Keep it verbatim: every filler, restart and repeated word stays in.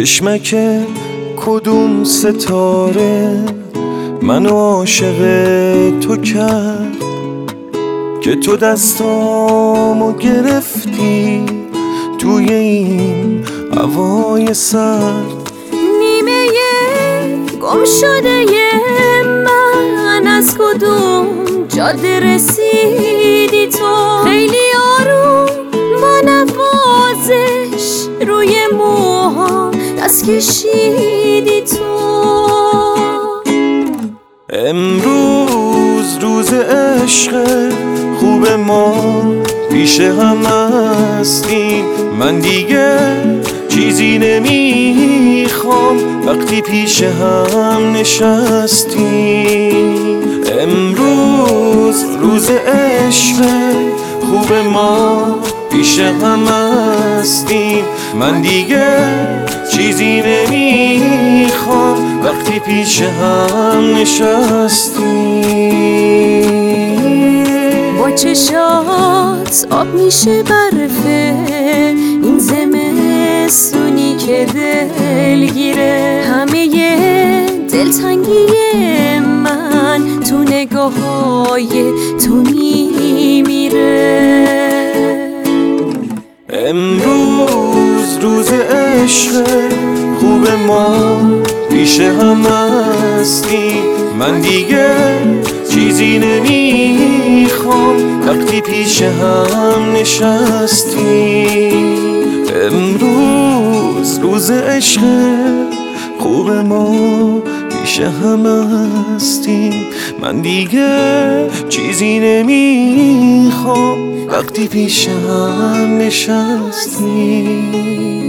چشمک کدوم ستاره منو عاشق تو کرد که تو دستامو گرفتی توی این هوای سرد. نیمه گم شده من از کدوم جاده رسیدی تو؟ خیلی آروم با نوازش روی موها دست کشیدی تو. امروز روز عشق خوب ما پیش هم هستیم، من دیگه چیزی نمیخوام وقتی پیش هم نشستیم. امروز روز عشق خوب ما پیش هم هستیم، من دیگه چیزی نمیخوام وقتی پیش هم نشستیم. با چشات آب میشه برفه این زمستونی که دلگیره، همه دلتنگی من تو نگاه های تو میمیره. امروز روز عشق خوب ما پیش هم هستیم، من دیگه چیزی نمیخوام وقتی پیش هم نشستیم. امروز روز عشق خوب ما پیش هم هستیم، من دیگه چیزی نمیخوام وقتی پیش هم نشستیم.